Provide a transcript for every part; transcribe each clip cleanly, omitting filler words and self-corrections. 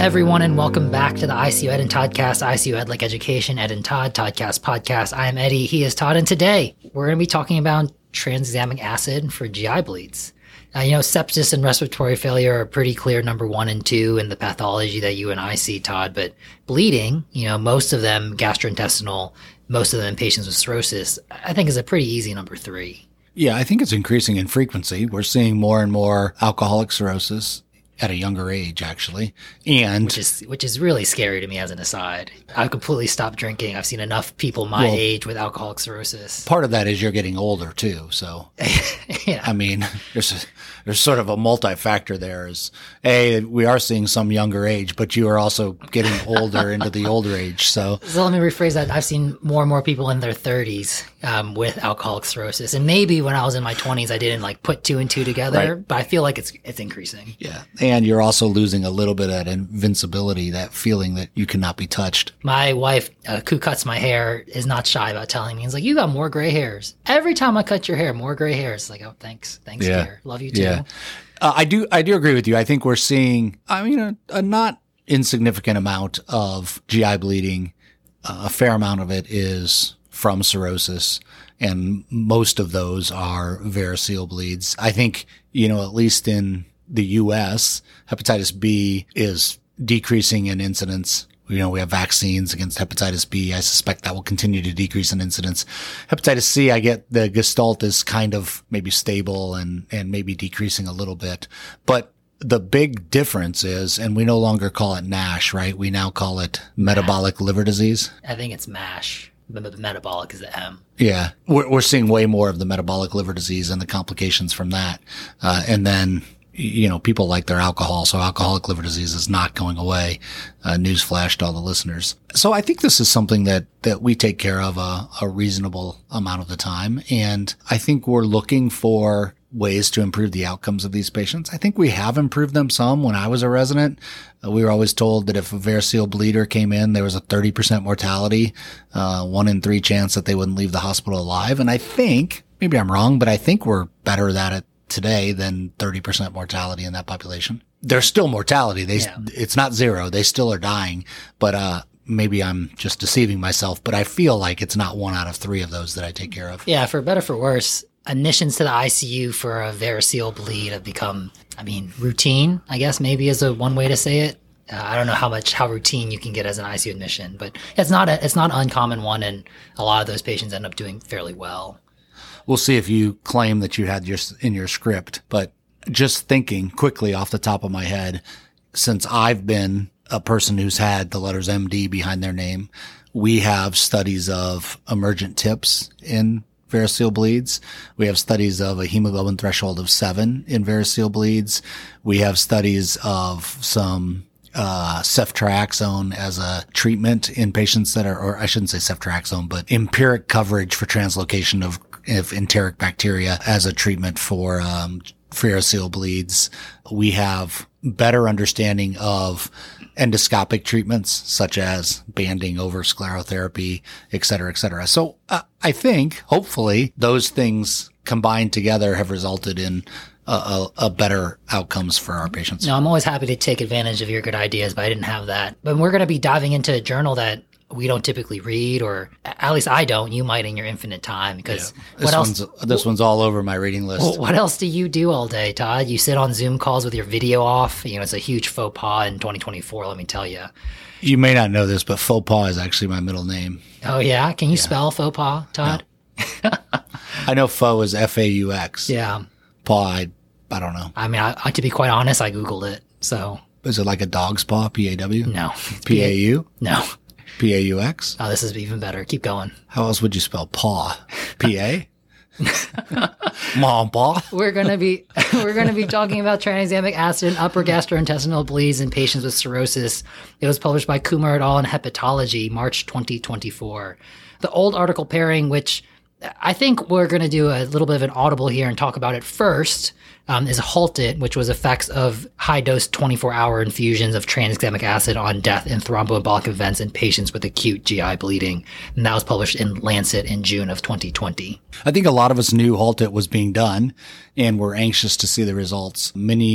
everyone, and welcome back to the ICU Ed and Toddcast, ICU Ed like education, Ed and Todd, Toddcast podcast. I am Eddie, he is Todd, and today we're going to be talking about tranexamic acid for GI bleeds. Sepsis and respiratory failure are pretty clear number 1 and 2 in the pathology that you and I see, Todd, but bleeding, most of them gastrointestinal, most of them in patients with cirrhosis, I think is a pretty easy number 3. Yeah, I think it's increasing in frequency. We're seeing more and more alcoholic cirrhosis at a younger age, actually. And which is really scary to me as an aside. I've completely stopped drinking. I've seen enough people my age with alcoholic cirrhosis. Part of that is you're getting older too. So, yeah. I mean, there's sort of a multi-factor there. We are seeing some younger age, but you are also getting older into the older age. So let me rephrase that. I've seen more and more people in their 30s with alcoholic cirrhosis. And maybe when I was in my 20s, I didn't put 2 and 2 together, right. But I feel like it's increasing. Yeah. And you're also losing a little bit of that invincibility, that feeling that you cannot be touched. My wife, who cuts my hair, is not shy about telling me. It's like, you got more gray hairs. Every time I cut your hair, more gray hairs. It's like, oh, thanks, yeah. dear. Love you too. Yeah. I do agree with you. I think we're seeing, a not insignificant amount of GI bleeding. A fair amount of it is from cirrhosis, and most of those are variceal bleeds. I think, at least in the U.S., hepatitis B is decreasing in incidence. We have vaccines against hepatitis B. I suspect that will continue to decrease in incidence. Hepatitis C, I get the gestalt is kind of maybe stable and maybe decreasing a little bit. But the big difference is, and we no longer call it NASH, right? We now call it metabolic liver disease. I think it's MASH. The metabolic is the M. Yeah. We're seeing way more of the metabolic liver disease and the complications from that. And then, people like their alcohol, so alcoholic liver disease is not going away. Newsflash to all the listeners. So I think this is something that we take care of a reasonable amount of the time. And I think we're looking for ways to improve the outcomes of these patients. I think we have improved them some. When I was a resident, we were always told that if a variceal bleeder came in, there was a 30% mortality, 1 in 3 chance that they wouldn't leave the hospital alive. And I think, maybe I'm wrong, but I think we're better at it today than 30% mortality in that population. There's still mortality. It's not 0. They still are dying, but, maybe I'm just deceiving myself, but I feel like it's not 1 out of 3 of those that I take care of. Yeah. For better, for worse, admissions to the ICU for a variceal bleed have become, routine, I guess maybe is one way to say it. I don't know how routine you can get as an ICU admission, but it's not an uncommon one. And a lot of those patients end up doing fairly well. We'll see if you claim that you had in your script, but just thinking quickly off the top of my head, since I've been a person who's had the letters MD behind their name, we have studies of emergent tips in variceal bleeds. We have studies of a hemoglobin threshold of 7 in variceal bleeds. We have studies of some ceftriaxone as a treatment in patients that are, or I shouldn't say ceftriaxone, but empiric coverage for translocation of enteric bacteria as a treatment for variceal bleeds. We have better understanding of endoscopic treatments such as banding over sclerotherapy, et cetera, et cetera. So I think hopefully those things combined together have resulted in a better outcomes for our patients. No, I'm always happy to take advantage of your good ideas, but I didn't have that. But we're going to be diving into a journal that we don't typically read, or at least I don't. You might in your infinite time, because this one's all over my reading list. Well, what else do you do all day, Todd? You sit on Zoom calls with your video off. It's a huge faux pas in 2024, let me tell you. You may not know this, but faux pas is actually my middle name. Oh, yeah? Can you spell faux pas, Todd? No. I know faux is F-A-U-X. Yeah. Paw, I don't know. I to be quite honest, I Googled it, so. Is it like a dog's paw, P-A-W? No. P-A-U? No. P-A-U-X? Oh, this is even better. Keep going. How else would you spell paw? P-A? Mom, paw? We're gonna be talking about tranexamic acid in upper gastrointestinal bleeds in patients with cirrhosis. It was published by Kumar et al. In Hepatology, March 2024. The old article pairing, which I think we're going to do a little bit of an audible here and talk about it first, is HALT-IT, which was effects of high-dose 24-hour infusions of tranexamic acid on death and thromboembolic events in patients with acute GI bleeding. And that was published in Lancet in June of 2020. I think a lot of us knew HALT-IT was being done and were anxious to see the results. Many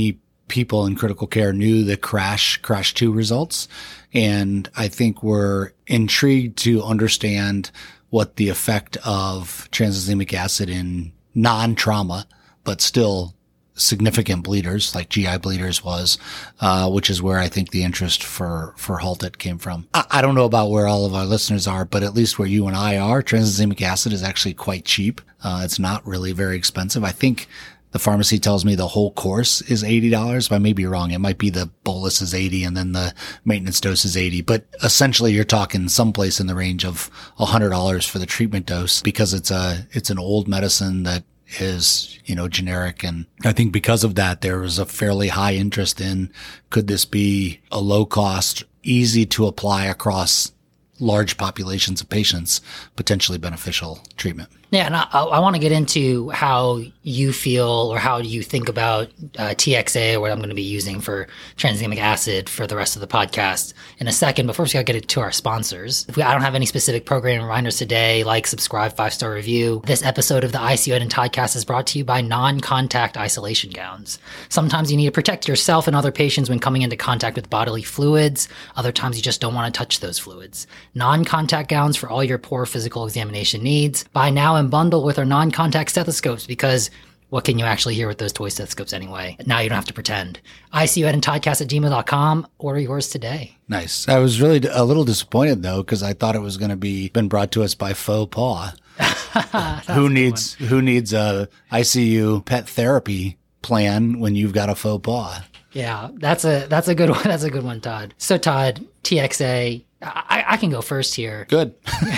people in critical care knew the crash 2 results. And I think we're intrigued to understand what the effect of tranexamic acid in non-trauma, but still significant bleeders like GI bleeders was, which is where I think the interest for Halted came from. I don't know about where all of our listeners are, but at least where you and I are, tranexamic acid is actually quite cheap. It's not really very expensive. I think the pharmacy tells me the whole course is $80, but I may be wrong. It might be the bolus is 80 and then the maintenance dose is 80. But essentially you're talking someplace in the range of $100 for the treatment dose because it's an old medicine that is, generic. And I think because of that, there was a fairly high interest in, could this be a low cost, easy to apply across large populations of patients, potentially beneficial treatment? Yeah, and I want to get into how you feel or how you think about TXA, or what I'm going to be using for tranexamic acid for the rest of the podcast in a second. But first, we got to get into our sponsors. I don't have any specific programming reminders today, like subscribe, 5-star review. This episode of the ICU Ed and Toddcast is brought to you by non-contact isolation gowns. Sometimes you need to protect yourself and other patients when coming into contact with bodily fluids. Other times you just don't want to touch those fluids. Non-contact gowns for all your poor physical examination needs. Buy now and bundle with our non-contact stethoscopes, because what can you actually hear with those toy stethoscopes anyway? Now you don't have to pretend. ICUEdandToddcast@gmail.com. Order yours today. Nice. I was really a little disappointed though, because I thought it was going to been brought to us by Faux Paw. Who needs a ICU pet therapy plan when you've got a faux paw? Yeah, that's a good one. That's a good one, Todd. So Todd, TXA, I can go first here. Good.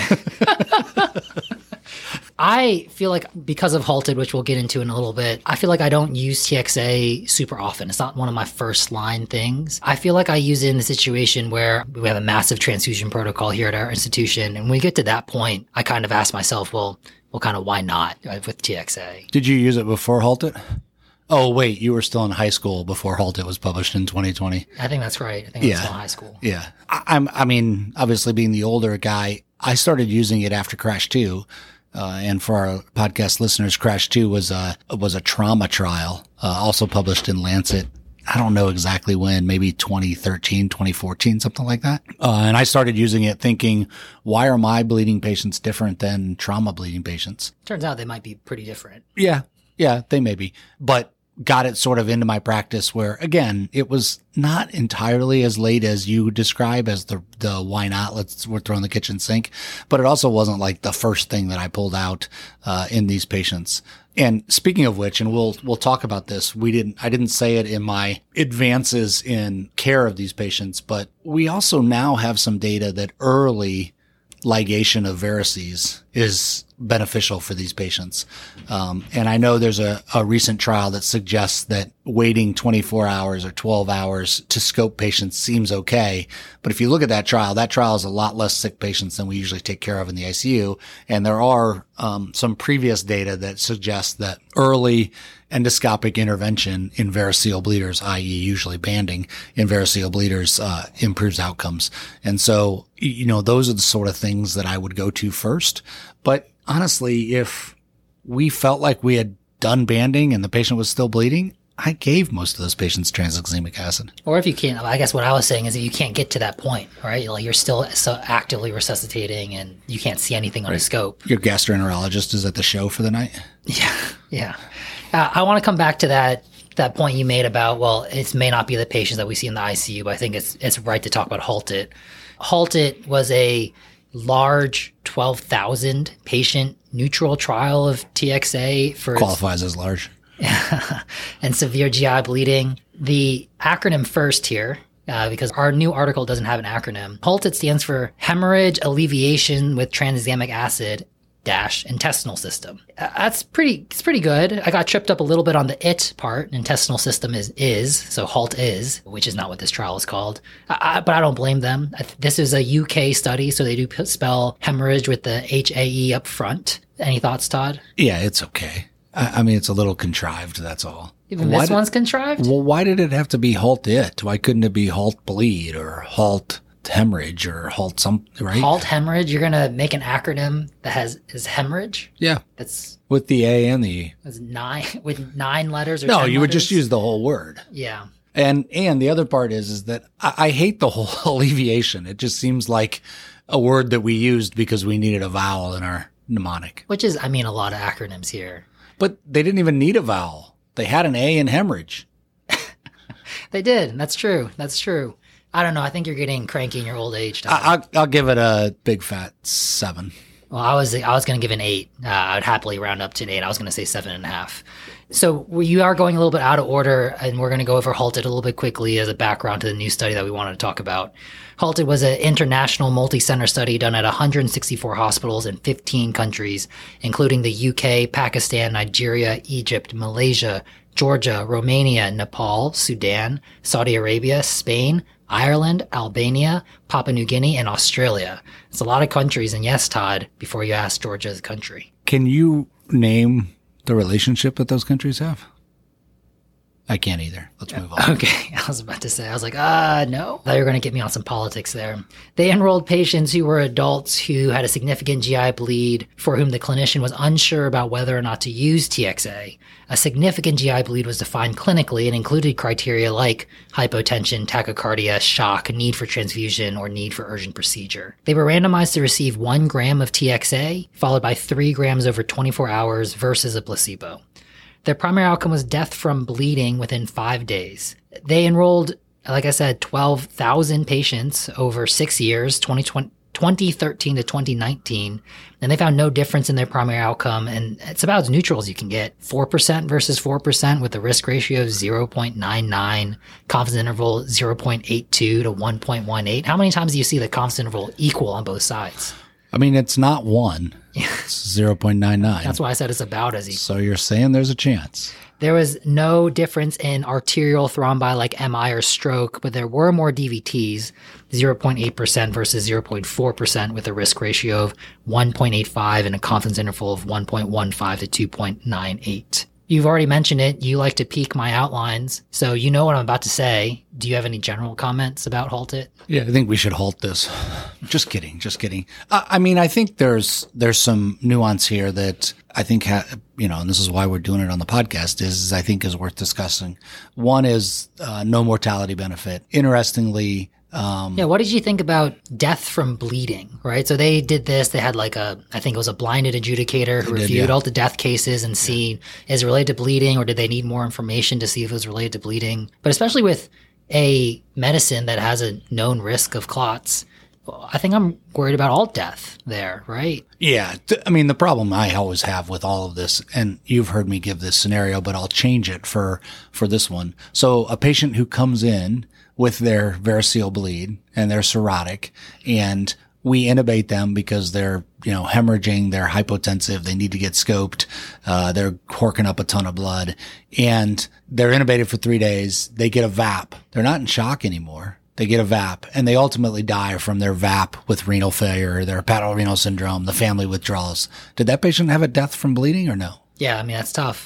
I feel like because of Halted, which we'll get into in a little bit, I feel like I don't use TXA super often. It's not one of my first line things. I feel like I use it in a situation where we have a massive transfusion protocol here at our institution. And when we get to that point, I kind of ask myself, well, kind of why not with TXA? Did you use it before Halted? Oh, wait, you were still in high school before Halted was published in 2020. I think that's right. I think I was still in high school. Yeah. I mean, obviously being the older guy, I started using it after Crash 2. And for our podcast listeners, Crash 2 was a trauma trial, also published in Lancet. I don't know exactly when, maybe 2013, 2014, something like that. And I started using it thinking, why are my bleeding patients different than trauma bleeding patients? Turns out they might be pretty different. Yeah, they may be. But got it sort of into my practice where, again, it was not entirely as late as you describe as the why not, we're throwing the kitchen sink, but it also wasn't like the first thing that I pulled out, in these patients. And speaking of which, and we'll talk about this, I didn't say it in my advances in care of these patients, but we also now have some data that early ligation of varices is beneficial for these patients. And I know there's a recent trial that suggests that waiting 24 hours or 12 hours to scope patients seems okay. But if you look at that trial is a lot less sick patients than we usually take care of in the ICU. And there are some previous data that suggests that early endoscopic intervention in variceal bleeders, i.e. usually banding in variceal bleeders, improves outcomes. And so, those are the sort of things that I would go to first. But honestly, if we felt like we had done banding and the patient was still bleeding, I gave most of those patients tranexamic acid. Or if you can't, I guess what I was saying is that you can't get to that point, right? Like you're still so actively resuscitating and you can't see anything on a scope. Your gastroenterologist is at the show for the night? Yeah. I want to come back to that point you made about, well, it may not be the patients that we see in the ICU, but I think it's right to talk about Halted. Halted was a large 12,000 patient neutral trial of TXA for qualifies as large and severe GI bleeding. The acronym first here, because our new article doesn't have an acronym. Halted stands for Hemorrhage Alleviation with Tranexamic Acid intestinal system. It's pretty good. I got tripped up a little bit on the it part. Intestinal system is, so HALT is, which is not what this trial is called. But I don't blame them. This is a UK study, so they do spell hemorrhage with the HAE up front. Any thoughts, Todd? Yeah, it's okay. I mean, it's a little contrived, that's all. Even this one's contrived? Well, why did it have to be HALT it? Why couldn't it be HALT bleed or HALT hemorrhage or HALT something, right? HALT hemorrhage, you're going to make an acronym that is hemorrhage? Yeah. That's with the A and the E. With 9 letters or No, 10 you would letters? just use the whole word. Yeah. And the other part is that I hate the whole alleviation. It just seems like a word that we used because we needed a vowel in our mnemonic. Which is, I mean, a lot of acronyms here. But they didn't even need a vowel. They had an A in hemorrhage. They did. That's true. That's true. I don't know. I think you're getting cranky in your old age, Todd. I'll give it a big fat 7. Well, I was going to give an 8. I would happily round up to an 8. I was going to say 7.5. So you are going a little bit out of order, and we're going to go over HALTED a little bit quickly as a background to the new study that we wanted to talk about. HALTED was an international multi-center study done at 164 hospitals in 15 countries, including the UK, Pakistan, Nigeria, Egypt, Malaysia, Georgia, Romania, Nepal, Sudan, Saudi Arabia, Spain, Ireland, Albania, Papua New Guinea, and Australia. It's a lot of countries. And yes, Todd, before you ask Georgia's country. Can you name the relationship that those countries have? I can't either. Let's move on. Okay. I was about to say, I was like, no. I thought you were going to get me on some politics there. They enrolled patients who were adults who had a significant GI bleed for whom the clinician was unsure about whether or not to use TXA. A significant GI bleed was defined clinically and included criteria like hypotension, tachycardia, shock, need for transfusion, or need for urgent procedure. They were randomized to receive 1 gram of TXA, followed by 3 grams over 24 hours versus a placebo. Their primary outcome was death from bleeding within 5 days. They enrolled, like I said, 12,000 patients over 6 years, 2013 to 2019, and they found no difference in their primary outcome, and it's about as neutral as you can get. 4% versus 4% with a risk ratio of 0.99, confidence interval 0.82 to 1.18. How many times do you see the confidence interval equal on both sides? I mean, it's not 1. It's 0.99. That's why I said it's about as equal. So you're saying there's a chance. There was no difference in arterial thrombi like MI or stroke, but there were more DVTs, 0.8% versus 0.4% with a risk ratio of 1.85 and a confidence interval of 1.15 to 2.98. You've already mentioned it. You like to peek my outlines, so you know what I'm about to say. Do you have any general comments about HALTED? Yeah, I think we should halt this. Just kidding. I mean, I think there's some nuance here that I think, and this is why we're doing it on the podcast, is I think is worth discussing. One is no mortality benefit. Interestingly, what did you think about death from bleeding, right? So they did this. They had I think it was a blinded adjudicator who reviewed all the death cases and see, is it related to bleeding, or did they need more information to see if it was related to bleeding? But especially with a medicine that has a known risk of clots, I think I'm worried about all death there, right? Yeah. I mean, the problem I always have with all of this, and you've heard me give this scenario, but I'll change it for this one. So a patient who comes in with their variceal bleed and they're cirrhotic, and we intubate them because they're, hemorrhaging, they're hypotensive, they need to get scoped, they're corking up a ton of blood, and they're intubated for 3 days. They get a VAP. They're not in shock anymore. They get a VAP, and they ultimately die from their VAP with renal failure, their hepatorenal syndrome, the family withdrawals. Did that patient have a death from bleeding or no? Yeah, I mean, that's tough.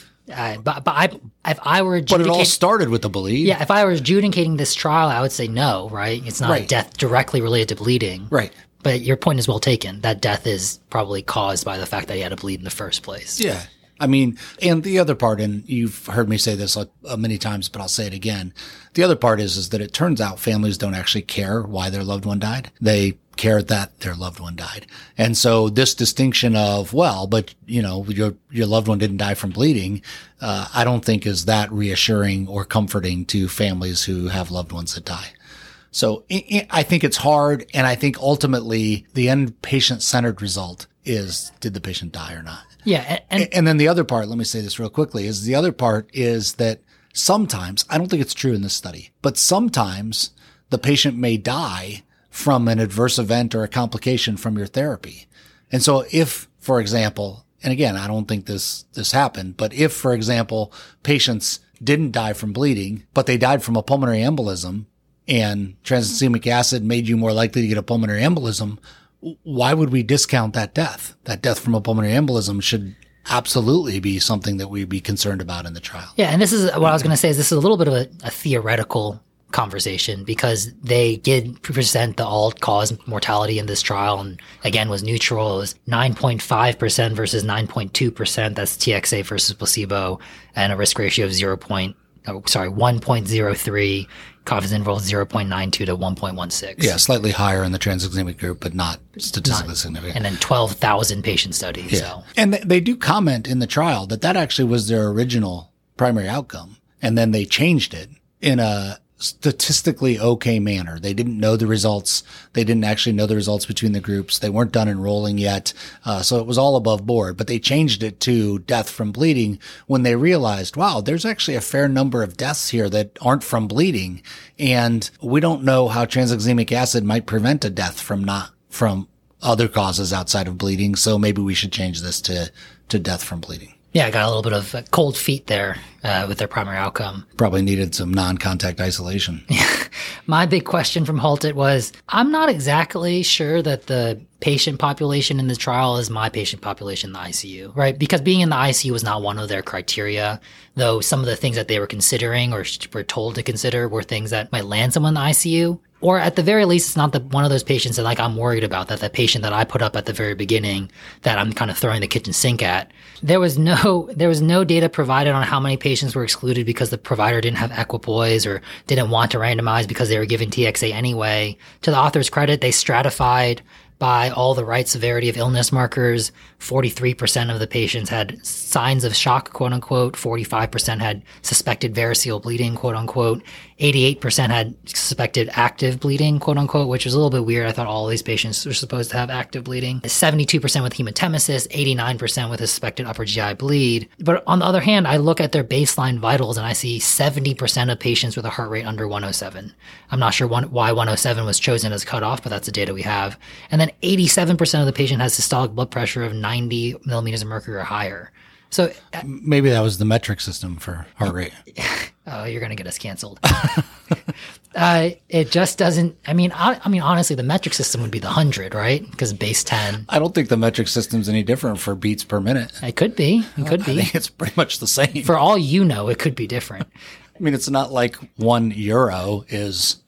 If I were but it all started with the bleed. Yeah, if I were adjudicating this trial, I would say no, right? It's not a death directly related to bleeding. Right. But your point is well taken. That death is probably caused by the fact that he had to bleed in the first place. Yeah. I mean, and the other part, and you've heard me say this many times, but I'll say it again. The other part is that it turns out families don't actually care why their loved one died. They care that their loved one died. And so this distinction of, but your loved one didn't die from bleeding, I don't think is that reassuring or comforting to families who have loved ones that die. So I think it's hard. And I think ultimately the end patient-centered result is, did the patient die or not? Yeah. And then the other part, let me say this real quickly, is the other part is that sometimes, I don't think it's true in this study, but sometimes the patient may die from an adverse event or a complication from your therapy. And so if, for example, and again, I don't think this happened, but if, for example, patients didn't die from bleeding, but they died from a pulmonary embolism and transacemic acid made you more likely to get a pulmonary embolism, why would we discount that death? That death from a pulmonary embolism should absolutely be something that we'd be concerned about in the trial. Yeah, and this is what I was going to say, is this is a little bit of a theoretical conversation, because they did present the all-cause mortality in this trial, and again was neutral. It was 9.5% versus 9.2%. That's TXA versus placebo, and a risk ratio of 0.8 1.03, confidence interval 0.92 to 1.16. Yeah, slightly higher in the tranexamic group, but not statistically significant. And then 12,000 patient studies. Yeah. So. And they do comment in the trial that actually was their original primary outcome. And then they changed it in a statistically okay manner. They didn't know the results. They didn't actually know the results between the groups. They weren't done enrolling yet. So it was all above board, but they changed it to death from bleeding when they realized, wow, there's actually a fair number of deaths here that aren't from bleeding. And we don't know how tranexamic acid might prevent a death from other causes outside of bleeding. So maybe we should change this to death from bleeding. Yeah, I got a little bit of cold feet there with their primary outcome. Probably needed some non-contact isolation. My big question from Halted was, I'm not exactly sure that the patient population in the trial is my patient population in the ICU, right? Because being in the ICU was not one of their criteria, though some of the things that they were considering or were told to consider were things that might land someone in the ICU. Or at the very least, it's not one of those patients that I'm worried about, that patient that I put up at the very beginning that I'm kind of throwing the kitchen sink at. There was no data provided on how many patients were excluded because the provider didn't have equipoise or didn't want to randomize because they were given TXA anyway. To the author's credit, they stratified by all the right severity of illness markers. 43% of the patients had signs of shock, quote unquote. 45% had suspected variceal bleeding, quote unquote. 88% had suspected active bleeding, quote unquote, which was a little bit weird. I thought all these patients were supposed to have active bleeding. 72% with hematemesis, 89% with a suspected upper GI bleed. But on the other hand, I look at their baseline vitals and I see 70% of patients with a heart rate under 107. I'm not sure why 107 was chosen as cutoff, but that's the data we have. And then 87% of the patient has systolic blood pressure of 90 millimeters of mercury or higher. So maybe that was the metric system for heart rate. Oh, you're going to get us canceled. It just doesn't. I mean, honestly, the metric system would be the 100, right? Because base 10. I don't think the metric system's any different for beats per minute. It could be. It could be. I think it's pretty much the same. For all you know, it could be different. I mean, it's not like €1 is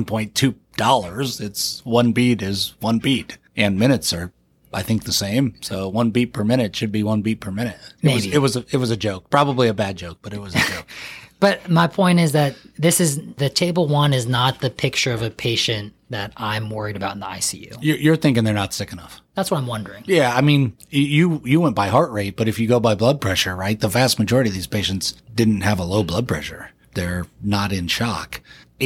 $1.2. It's one beat is one beat, and minutes are, I think, the same. So 1 beat per minute should be 1 beat per minute. It was a joke, probably a bad joke, but it was a joke. But my point is that the table 1 is not the picture of a patient that I'm worried about in the ICU. You're thinking they're not sick enough. That's what I'm wondering. Yeah, I mean, you went by heart rate, but if you go by blood pressure, right, the vast majority of these patients didn't have a low blood pressure. They're not in shock.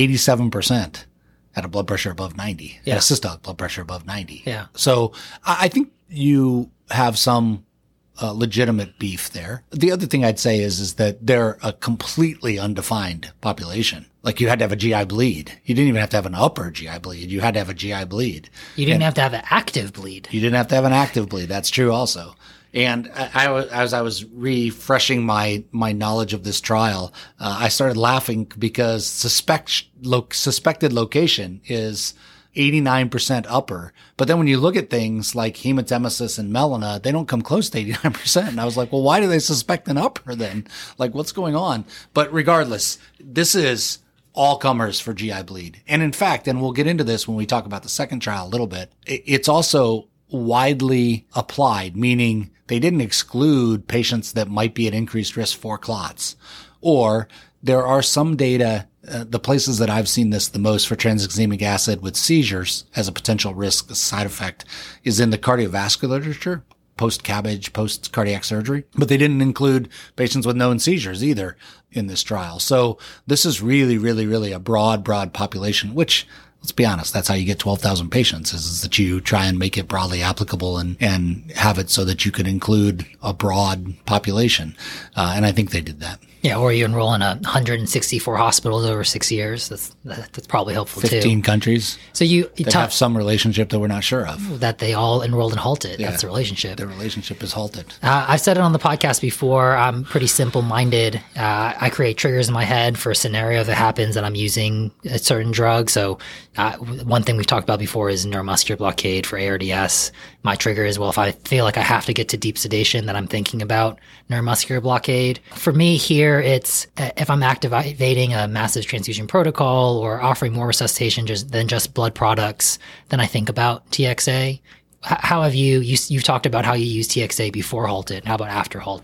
87% had a blood pressure above 90, yeah. Had a systolic blood pressure above 90. Yeah. So I think you have some legitimate beef there. The other thing I'd say is that they're a completely undefined population. Like you had to have a GI bleed. You didn't even have to have an upper GI bleed. You had to have a GI bleed. You didn't have to have an active bleed. You didn't have to have an active bleed. That's true also. And as I was refreshing my knowledge of this trial, I started laughing because suspected location is 89% upper. But then when you look at things like hematemesis and melena, they don't come close to 89%. And I was like, well, why do they suspect an upper then? Like, what's going on? But regardless, this is all comers for GI bleed. And in fact, and we'll get into this when we talk about the second trial a little bit, it's also widely applied, meaning they didn't exclude patients that might be at increased risk for clots. Or there are some data, the places that I've seen this the most for tranexamic acid with seizures as a potential risk side effect is in the cardiovascular literature, post-CABG, post-cardiac surgery. But they didn't include patients with known seizures either in this trial. So this is really, really, really a broad population, which, let's be honest, that's how you get 12,000 patients, is that you try and make it broadly applicable and have it so that you could include a broad population. And I think they did that. Yeah, or you enroll in 164 hospitals over 6 years. That's probably helpful 15 too. countries. So you have some relationship that we're not sure of. That they all enrolled in Halted. Yeah, that's the relationship. The relationship is Halted. I've said it on the podcast before. I'm pretty simple-minded. I create triggers in my head for a scenario that happens and I'm using a certain drug. So one thing we've talked about before is neuromuscular blockade for ARDS. My trigger is, well, if I feel like I have to get to deep sedation, then I'm thinking about neuromuscular blockade. For me here, it's if I'm activating a massive transfusion protocol or offering more resuscitation than just blood products, then I think about TXA. How have you've talked about how you use TXA before Halted. How about after Halted?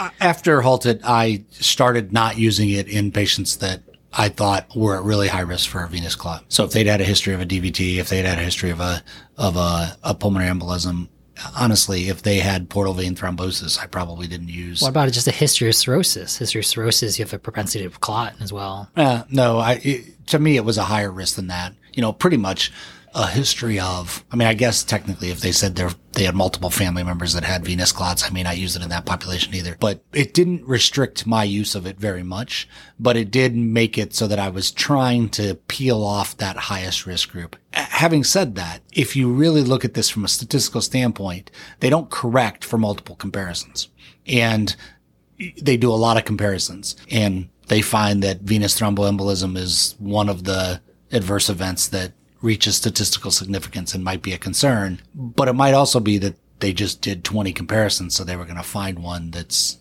After Halted, I started not using it in patients that I thought were at really high risk for a venous clot. So if they'd had a history of a DVT, if they'd had a history of a pulmonary embolism, honestly, if they had portal vein thrombosis, I probably didn't use. What about just a history of cirrhosis? History of cirrhosis, you have a propensity to clot as well. No, to me, it was a higher risk than that. Pretty much a history of, I guess technically if they said they had multiple family members that had venous clots, I may not use it in that population either. But it didn't restrict my use of it very much, but it did make it so that I was trying to peel off that highest risk group. Having said that, if you really look at this from a statistical standpoint, they don't correct for multiple comparisons. And they do a lot of comparisons. And they find that venous thromboembolism is one of the adverse events that reaches statistical significance and might be a concern. But it might also be that they just did 20 comparisons, so they were going to find one that's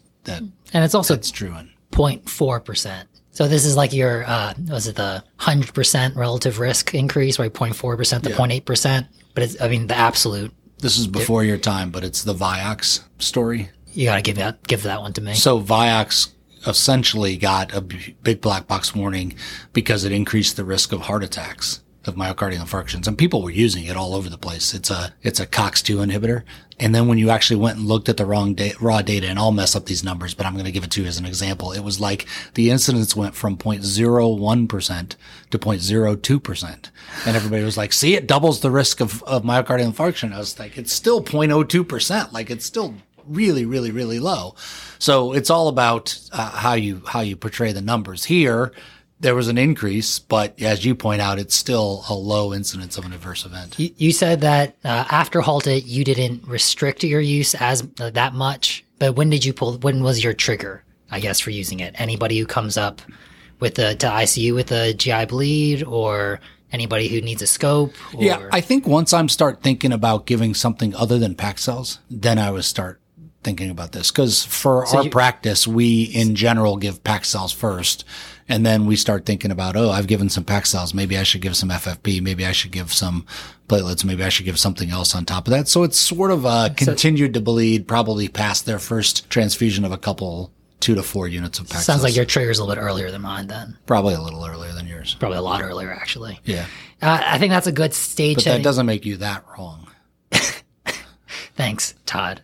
true in 0.4%. So this is like your, was it the 100% relative risk increase, right? 0.4% to 0.8%. But it's, the absolute. This is before your time, but it's the Vioxx story. You got to give that one to me. So Vioxx essentially got a big black box warning because it increased the risk of heart attacks, of myocardial infarctions, and people were using it all over the place. It's a COX-2 inhibitor. And then when you actually went and looked at the raw data, and I'll mess up these numbers, but I'm going to give it to you as an example. It was like the incidence went from 0.01% to 0.02%. And everybody was like, see, it doubles the risk of myocardial infarction. I was like, it's still 0.02%. Like it's still really, really, really low. So it's all about how you portray the numbers. Here, there was an increase, but as you point out, it's still a low incidence of an adverse event. You said that after Halted, you didn't restrict your use as that much. But when was your trigger, I guess, for using it? Anybody who comes up to ICU with a GI bleed, or anybody who needs a scope? Or... Yeah, I think once I start thinking about giving something other than Paxils, then I would start thinking about this. Because for our practice, we in general give Paxils first. And then we start thinking about, I've given some Paxils. Maybe I should give some FFP. Maybe I should give some platelets. Maybe I should give something else on top of that. So it's sort of continued to bleed, probably past their first transfusion of a couple 2 to 4 units of Paxils. Sounds like your trigger's a little bit earlier than mine then. Probably a little earlier than yours. Probably a lot earlier, actually. Yeah. I think that's a good stage. But that doesn't make you that wrong. Thanks, Todd.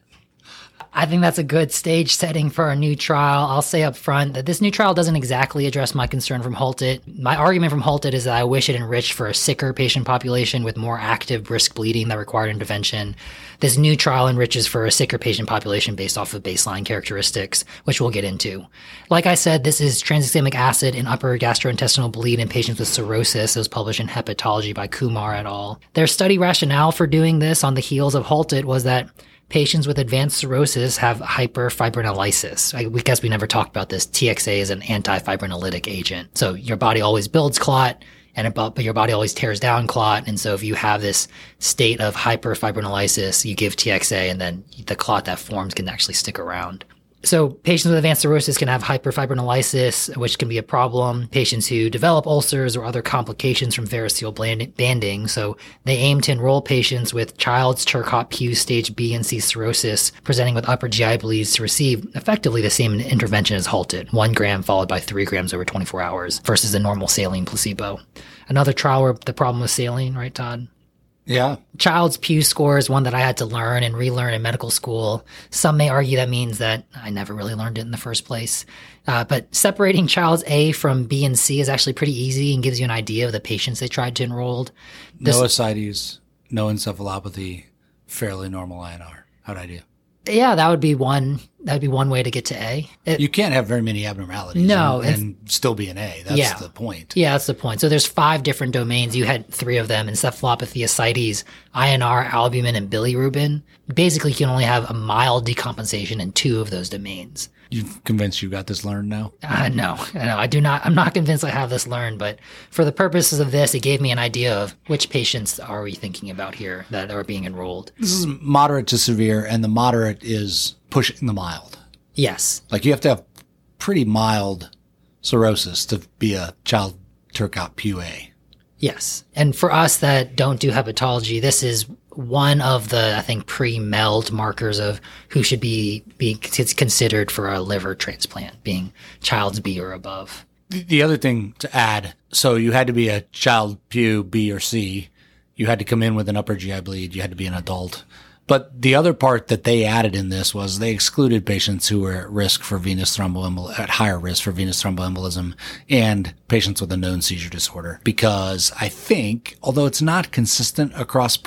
I think that's a good stage setting for our new trial. I'll say up front that this new trial doesn't exactly address my concern from Halted. My argument from Halted is that I wish it enriched for a sicker patient population with more active brisk bleeding that required intervention. This new trial enriches for a sicker patient population based off of baseline characteristics, which we'll get into. Like I said, this is tranexamic acid in upper gastrointestinal bleed in patients with cirrhosis. It was published in Hepatology by Kumar et al. Their study rationale for doing this on the heels of Halted was that patients with advanced cirrhosis have hyperfibrinolysis. I guess we never talked about this. TXA is an antifibrinolytic agent. So your body always builds clot, but your body always tears down clot. And so if you have this state of hyperfibrinolysis, you give TXA, and then the clot that forms can actually stick around. So patients with advanced cirrhosis can have hyperfibrinolysis, which can be a problem. Patients who develop ulcers or other complications from variceal banding. So they aim to enroll patients with Child's, Turcotte-Pugh stage B and C cirrhosis presenting with upper GI bleeds to receive effectively the same intervention as Halted, 1 gram followed by 3 grams over 24 hours versus the normal saline placebo. Another trial where the problem was saline, right, Todd? Yeah. Child's Pugh score is one that I had to learn and relearn in medical school. Some may argue that means that I never really learned it in the first place. But separating Child's A from B and C is actually pretty easy and gives you an idea of the patients they tried to enroll. No ascites, no encephalopathy, fairly normal INR. How'd I do? Yeah, that would be one way to get to A. You can't have very many abnormalities and still be an A. That's the point. Yeah, that's the point. So there's 5 different domains. You had 3 of them: encephalopathy, ascites, INR, albumin, and bilirubin. Basically, you can only have a mild decompensation in 2 of those domains. You've convinced you got this learned now? No, I do not. I'm not convinced I have this learned, but for the purposes of this, it gave me an idea of which patients are we thinking about here that are being enrolled. This is moderate to severe, and the moderate is pushing the mild. Yes. Like you have to have pretty mild cirrhosis to be a Child Turcotte-Pugh A. Yes. And for us that don't do hepatology, this is one of the, I think, pre-MELD markers of who should be considered for a liver transplant, being Child's B or above. The other thing to add, so you had to be a Child-Pugh B or C. You had to come in with an upper GI bleed. You had to be an adult. But the other part that they added in this was they excluded patients who were at risk for at higher risk for venous thromboembolism and patients with a known seizure disorder. Because I think, although it's not consistent across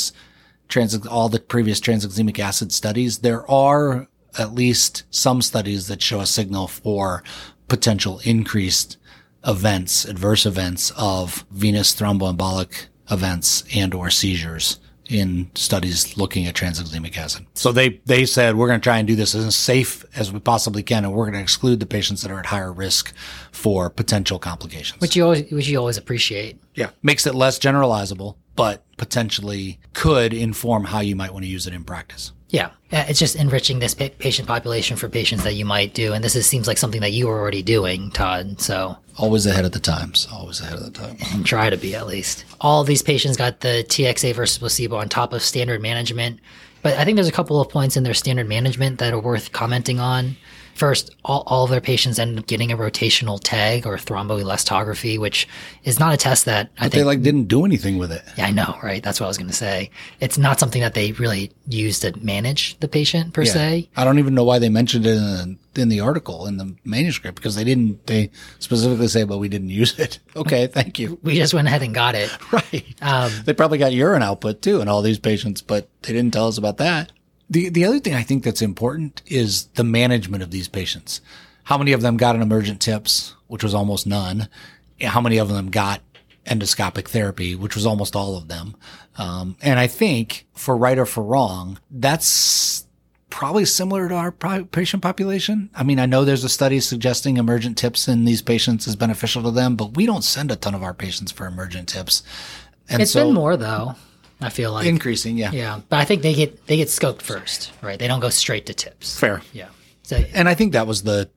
all the previous tranexamic acid studies, there are at least some studies that show a signal for potential increased adverse events of venous thromboembolic events and or seizures in studies looking at tranexamic acid. So they said, we're going to try and do this as safe as we possibly can, and we're going to exclude the patients that are at higher risk for potential complications. Which you always appreciate. Yeah. Makes it less generalizable, but potentially could inform how you might want to use it in practice. Yeah. It's just enriching this patient population for patients that you might do. And seems like something that you were already doing, Todd. So always ahead of the times. Always ahead of the time. And try to be, at least. All of these patients got the TXA versus placebo on top of standard management. But I think there's a couple of points in their standard management that are worth commenting on. First, all of their patients ended up getting a rotational TEG or thromboelastography, which is not a test that I think they didn't do anything with it. Yeah, I know, right? That's what I was going to say. It's not something that they really use to manage the patient per se. I don't even know why they mentioned it in the article, in the manuscript, because they specifically say, but we didn't use it. Okay, thank you. We just went ahead and got it. Right. They probably got urine output too in all these patients, but they didn't tell us about that. The other thing I think that's important is the management of these patients. How many of them got an emergent TIPS, which was almost none? How many of them got endoscopic therapy, which was almost all of them? And I think, for right or for wrong, that's probably similar to our patient population. I mean, I know there's a study suggesting emergent TIPS in these patients is beneficial to them, but we don't send a ton of our patients for emergent TIPS. And it's been more, though. I feel like increasing, yeah. Yeah, but I think they get scoped first, right? They don't go straight to TIPS. Fair. Yeah. So, and I think that was the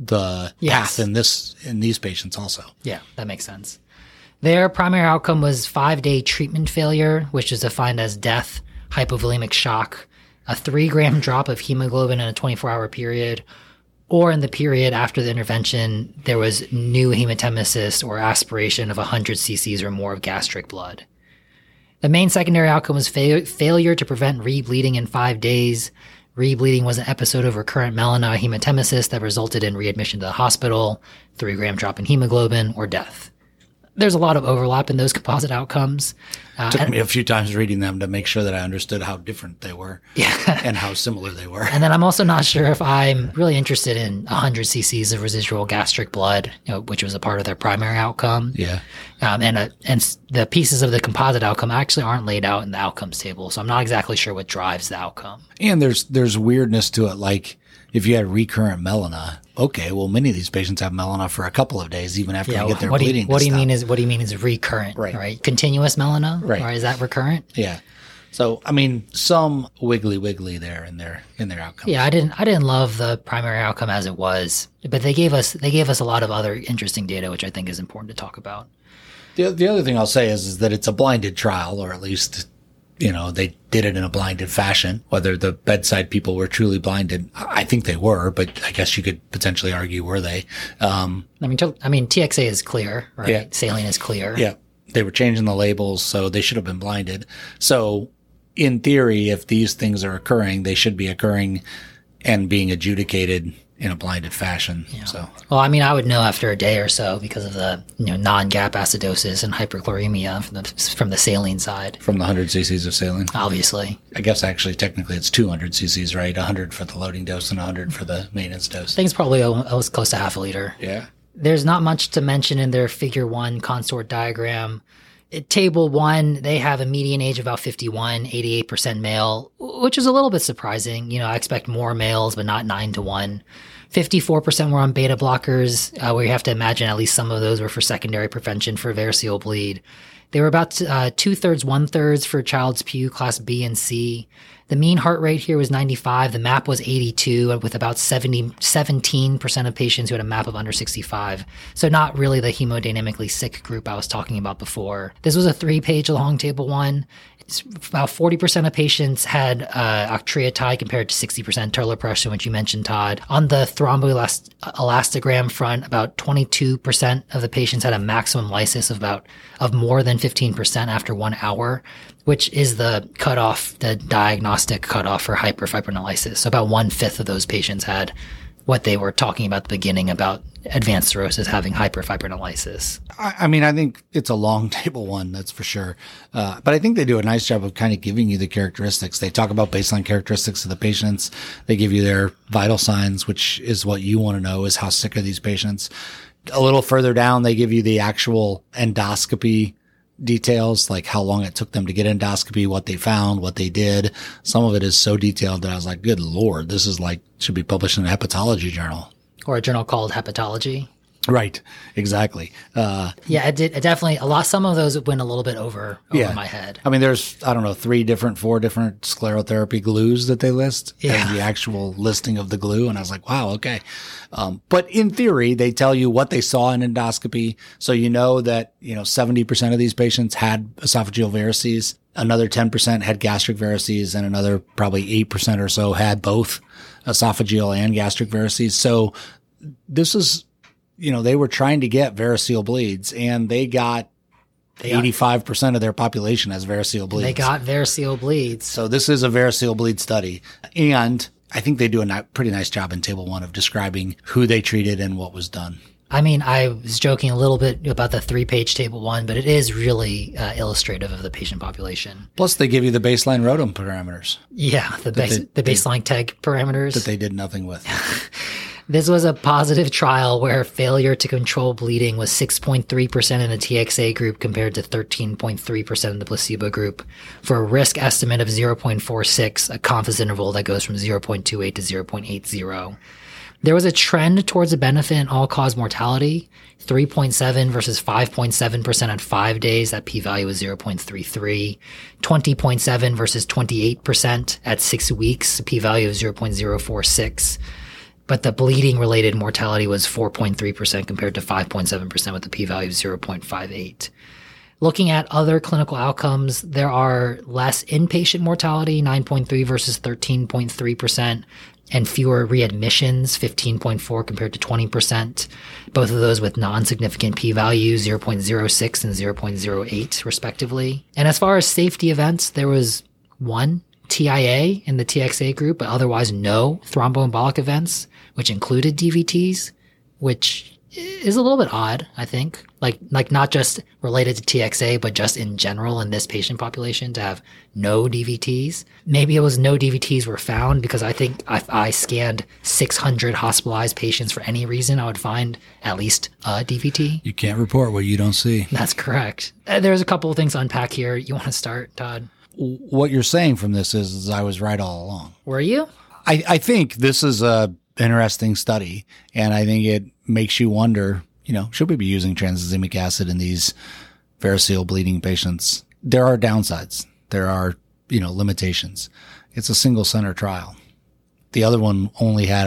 path in these patients also. Yeah, that makes sense. Their primary outcome was 5-day treatment failure, which is defined as death, hypovolemic shock, a 3-gram drop of hemoglobin in a 24-hour period, or in the period after the intervention, there was new hematemesis or aspiration of 100 cc's or more of gastric blood. The main secondary outcome was failure to prevent rebleeding in 5 days. Rebleeding was an episode of recurrent melena hematemesis that resulted in readmission to the hospital, 3-gram drop in hemoglobin, or death. There's a lot of overlap in those composite outcomes. Took me a few times reading them to make sure that I understood how different they were and how similar they were. And then I'm also not sure if I'm really interested in 100 cc's of residual gastric blood, which was a part of their primary outcome. Yeah. And the pieces of the composite outcome actually aren't laid out in the outcomes table, so I'm not exactly sure what drives the outcome. And there's weirdness to it, like if you had recurrent melena, okay, well, many of these patients have melena for a couple of days, even after they get their bleeding. What do you mean is recurrent? Right? Continuous melena, right? Or is that recurrent? Yeah. So I mean, some wiggly there in their outcomes. Yeah, I didn't love the primary outcome as it was, but they gave us a lot of other interesting data, which I think is important to talk about. The other thing I'll say is that it's a blinded trial, or at least, they did it in a blinded fashion. Whether the bedside people were truly blinded, I think they were, but I guess you could potentially argue, were they? I mean, TXA is clear, right? Yeah. Saline is clear. Yeah. They were changing the labels, so they should have been blinded. So in theory, if these things are occurring, they should be occurring and being adjudicated in a blinded fashion. Yeah. So, well, I mean, I would know after a day or so because of the non-gap acidosis and hyperchloremia from the saline side. From the 100 cc's of saline, obviously. I guess actually technically it's 200 cc's, right? 100 for the loading dose and 100 for the maintenance dose. I think it's probably almost close to half a liter. Yeah. There's not much to mention in their Figure 1 consort diagram. Table 1, they have a median age of about 51, 88% male, which is a little bit surprising. I expect more males, but not 9-to-1. 54% were on beta blockers, where you have to imagine at least some of those were for secondary prevention for variceal bleed. They were about 2/3, 1/3 for Child's Pugh class B and C. The mean heart rate here was 95. The MAP was 82, with about 17% of patients who had a MAP of under 65. So not really the hemodynamically sick group I was talking about before. This was a 3-page long table 1. It's about 40% of patients had octreotide compared to 60% terlipressin, which you mentioned, Todd. On the thromboelastogram front, about 22% of the patients had a maximum lysis of more than 15% after 1 hour, which is the cutoff, the diagnostic cutoff for hyperfibrinolysis. So about 1/5 of those patients had what they were talking about at the beginning about advanced cirrhosis having hyperfibrinolysis. I mean, I think it's a long table 1, that's for sure. But I think they do a nice job of kind of giving you the characteristics. They talk about baseline characteristics of the patients. They give you their vital signs, which is what you want to know, is how sick are these patients. A little further down, they give you the actual endoscopy details, like how long it took them to get endoscopy, what they found, what they did. Some of it is so detailed that I was like, good Lord, this is like, should be published in a hepatology journal. Or a journal called Hepatology. Right. Exactly. It definitely, some of those went a little bit over my head. I mean, there's, 4 different sclerotherapy glues that they list as the actual listing of the glue. And I was like, wow, okay. But in theory, they tell you what they saw in endoscopy. So you know that, 70% of these patients had esophageal varices. Another 10% had gastric varices, and another probably 8% or so had both esophageal and gastric varices. So this is, they were trying to get variceal bleeds, and they got 85% of their population has variceal bleeds. They got variceal bleeds. So this is a variceal bleed study. And I think they do a pretty nice job in table 1 of describing who they treated and what was done. I mean, I was joking a little bit about the 3-page table 1, but it is really illustrative of the patient population. Plus, they give you the baseline ROTEM parameters. Yeah, the baseline TEG parameters. That they did nothing with. This was a positive trial where failure to control bleeding was 6.3% in the TXA group compared to 13.3% in the placebo group, for a risk estimate of 0.46, a confidence interval that goes from 0.28 to 0.80. There was a trend towards a benefit in all-cause mortality, 3.7 versus 5.7% at 5 days. That p-value was 0.33. 20.7 versus 28% at 6 weeks, p-value of 0.046. But the bleeding-related mortality was 4.3% compared to 5.7% with the p-value of 0.58. Looking at other clinical outcomes, there are less inpatient mortality, 9.3 versus 13.3%, and fewer readmissions, 15.4 compared to 20%. Both of those with non-significant p-values, 0.06 and 0.08 respectively. And as far as safety events, there was 1 TIA in the TXA group, but otherwise no thromboembolic events, which included DVTs, which is a little bit odd, I think. Like not just related to TXA, but just in general in this patient population to have no DVTs. Maybe it was no DVTs were found because I think if I scanned 600 hospitalized patients for any reason, I would find at least a DVT. You can't report what you don't see. That's correct. There's a couple of things to unpack here. You want to start, Todd? What you're saying from this is I was right all along. Were you? I think this is a interesting study, and I think it makes you wonder, should we be using tranexamic acid in these variceal bleeding patients? There are downsides. There are, limitations. It's a single center trial. The other one only had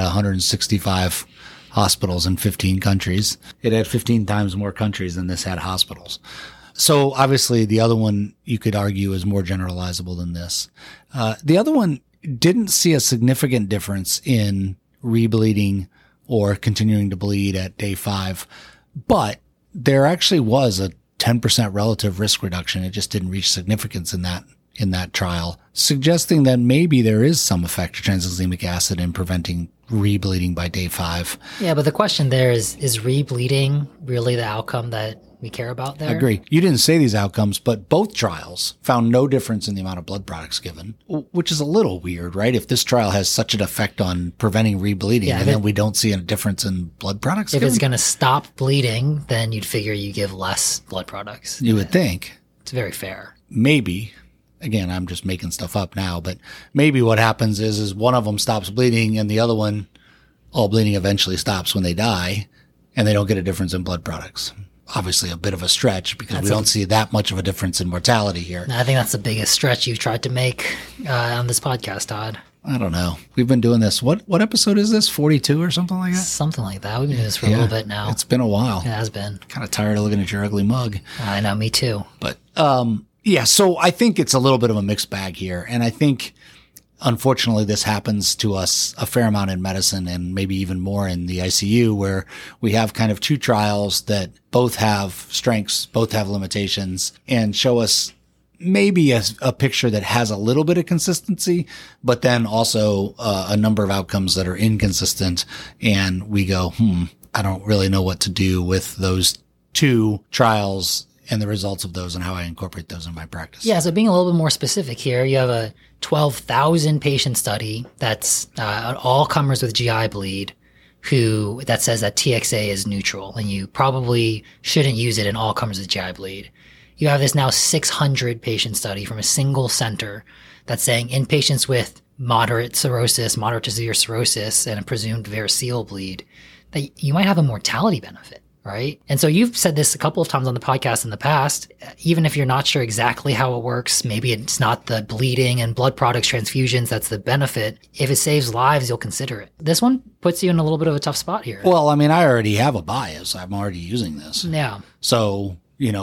165 hospitals in 15 countries. It had 15 times more countries than this had hospitals. So obviously the other one you could argue is more generalizable than this. The other one didn't see a significant difference in rebleeding or continuing to bleed at day 5, but there actually was a 10% relative risk reduction. It just didn't reach significance in that trial, suggesting that maybe there is some effect of tranexamic acid in preventing rebleeding by day 5. Yeah, but the question there is rebleeding really the outcome that we care about there? I agree. You didn't say these outcomes, but both trials found no difference in the amount of blood products given, which is a little weird, right? If this trial has such an effect on preventing rebleeding, and then we don't see a difference in blood products given? If it's going to stop bleeding, then you'd figure you give less blood products. You would think. It's very fair. Maybe. Again, I'm just making stuff up now, but maybe what happens is one of them stops bleeding and the other one, all bleeding eventually stops when they die, and they don't get a difference in blood products. obviously a bit of a stretch because we don't see that much of a difference in mortality here. I think that's the biggest stretch you've tried to make on this podcast, Todd. I don't know. We've been doing this. What episode is this? 42 or something like that? Something like that. We've been doing this for a little bit now. It's been a while. It has been. Kind of tired of looking at your ugly mug. I know, me too. But yeah, so I think it's a little bit of a mixed bag here. And I think, unfortunately, this happens to us a fair amount in medicine and maybe even more in the ICU, where we have kind of two trials that both have strengths, both have limitations, and show us maybe a picture that has a little bit of consistency, but then also a number of outcomes that are inconsistent. And we go, I don't really know what to do with those two trials and the results of those and how I incorporate those in my practice. Yeah, so being a little bit more specific here, you have a 12,000 patient study that's all comers with GI bleed that says that TXA is neutral, and you probably shouldn't use it in all comers with GI bleed. You have this now 600 patient study from a single center that's saying in patients with moderate cirrhosis, moderate to severe cirrhosis, and a presumed variceal bleed, that you might have a mortality benefit, right? And so you've said this a couple of times on the podcast in the past, even if you're not sure exactly how it works, maybe it's not the bleeding and blood products transfusions that's the benefit. If it saves lives, you'll consider it. This one puts you in a little bit of a tough spot here. Well, I mean, I already have a bias. I'm already using this. Yeah. So,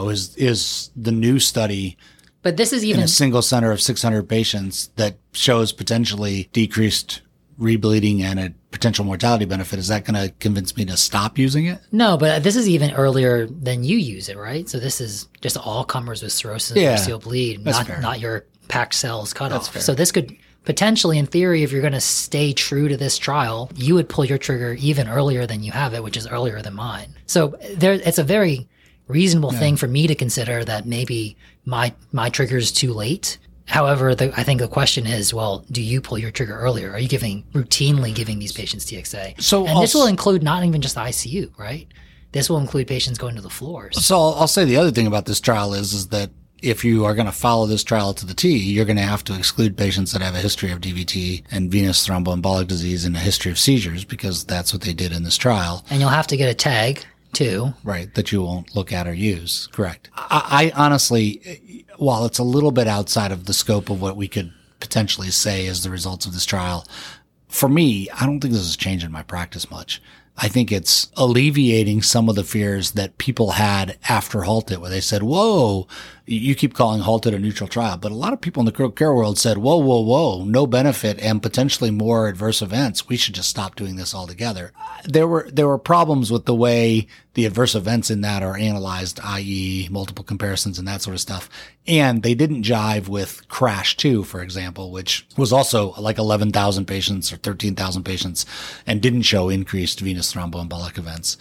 is the new study but this is even in a single center of 600 patients that shows potentially decreased rebleeding and a potential mortality benefit, is that going to convince me to stop using it? No, but this is even earlier than you use it, right? So this is just all comers with cirrhosis and variceal bleed, not your packed cells cutoff. So this could potentially, in theory, if you're going to stay true to this trial, you would pull your trigger even earlier than you have it, which is earlier than mine. So it's a very reasonable thing for me to consider that maybe my trigger is too late. However, I think the question is, well, do you pull your trigger earlier? Are you routinely giving these patients TXA? And this will include not even just the ICU, right? This will include patients going to the floors. So I'll say the other thing about this trial is that if you are going to follow this trial to the T, you're going to have to exclude patients that have a history of DVT and venous thromboembolic disease and a history of seizures, because that's what they did in this trial. And you'll have to get a tag too. Right, that you won't look at or use. Correct. I honestly, while it's a little bit outside of the scope of what we could potentially say as the results of this trial, for me, I don't think this is changing my practice much. I think it's alleviating some of the fears that people had after HALT-IT, where they said, whoa, you keep calling HALT-IT a neutral trial. But a lot of people in the critical care world said, whoa, no benefit and potentially more adverse events. We should just stop doing this altogether. There were problems with the way the adverse events in that are analyzed, i.e. multiple comparisons and that sort of stuff. And they didn't jive with CRASH-2, for example, which was also like 11,000 patients or 13,000 patients and didn't show increased venous thromboembolic events.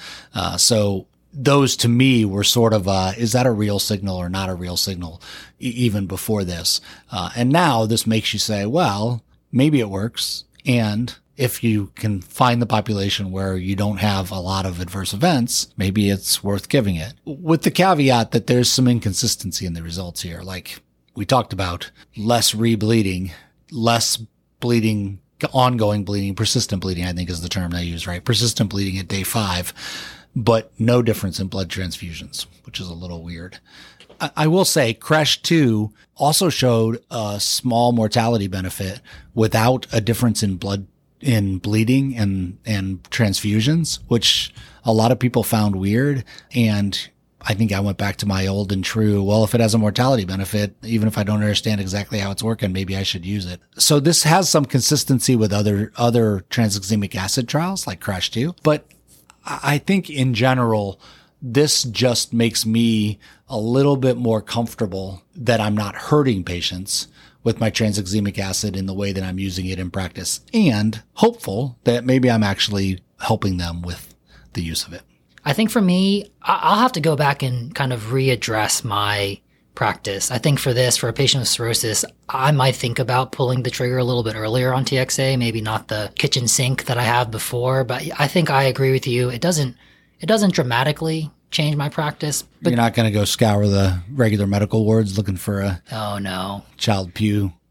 So those to me were sort of, is that a real signal or not a real signal even before this? And now this makes you say, well, maybe it works. And if you can find the population where you don't have a lot of adverse events, maybe it's worth giving it, with the caveat that there's some inconsistency in the results here. Like we talked about, less rebleeding, less bleeding, ongoing bleeding, persistent bleeding, I think is the term they use, right? Persistent bleeding at day 5, but no difference in blood transfusions, which is a little weird. I will say CRASH-2 also showed a small mortality benefit without a difference in bleeding and transfusions, which a lot of people found weird. And I think I went back to my old and true, well, if it has a mortality benefit, even if I don't understand exactly how it's working, maybe I should use it. So this has some consistency with other tranexamic acid trials like CRASH-2. But I think in general, this just makes me a little bit more comfortable that I'm not hurting patients with my tranexamic acid in the way that I'm using it in practice, and hopeful that maybe I'm actually helping them with the use of it. I think for me, I'll have to go back and kind of readdress my practice. I think for a patient with cirrhosis, I might think about pulling the trigger a little bit earlier on TXA, maybe not the kitchen sink that I have before, but I think I agree with you. It doesn't dramatically change my practice. But you're not going to go scour the regular medical wards looking for a oh no child pew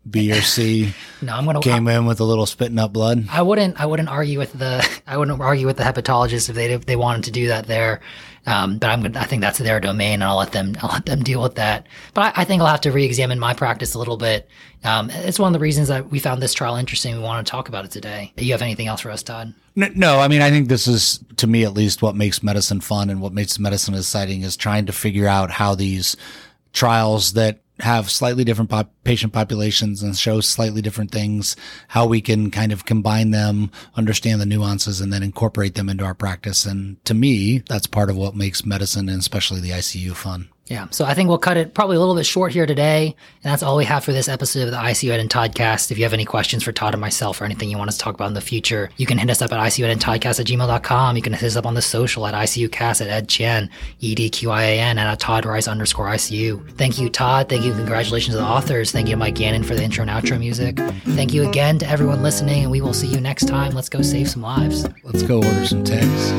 B or C No, I'm going to came in with a little spitting up blood. I wouldn't argue with the hepatologist if they wanted to do that there. But I think that's their domain, and I'll let them deal with that. But I think I'll have to re-examine my practice a little bit. It's one of the reasons that we found this trial interesting. We want to talk about it today. Do you have anything else for us, Todd? No, I mean, I think this is, to me at least, what makes medicine fun and what makes medicine exciting is trying to figure out how these trials that have slightly different patient populations and show slightly different things, how we can kind of combine them, understand the nuances, and then incorporate them into our practice. And to me, that's part of what makes medicine and especially the ICU fun. Yeah, so I think we'll cut it probably a little bit short here today, and that's all we have for this episode of the ICU Ed and Toddcast. If you have any questions for Todd or myself or anything you want us to talk about in the future, you can hit us up at icuedandtoddcast@gmail.com. You can hit us up on the social at ICUcast at Ed Chen, EDQIAN, and at Todd Rice _ICU. Thank you, Todd. Thank you. Congratulations to the authors. Thank you to Mike Gannon for the intro and outro music. Thank you again to everyone listening, and we will see you next time. Let's go save some lives. Let's go order some tags.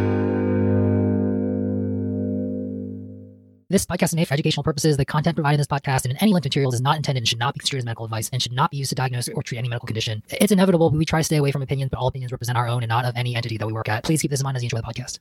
This podcast is made for educational purposes. The content provided in this podcast and in any linked materials is not intended and should not be construed as medical advice and should not be used to diagnose or treat any medical condition. It's inevitable. We try to stay away from opinions, but all opinions represent our own and not of any entity that we work at. Please keep this in mind as you enjoy the podcast.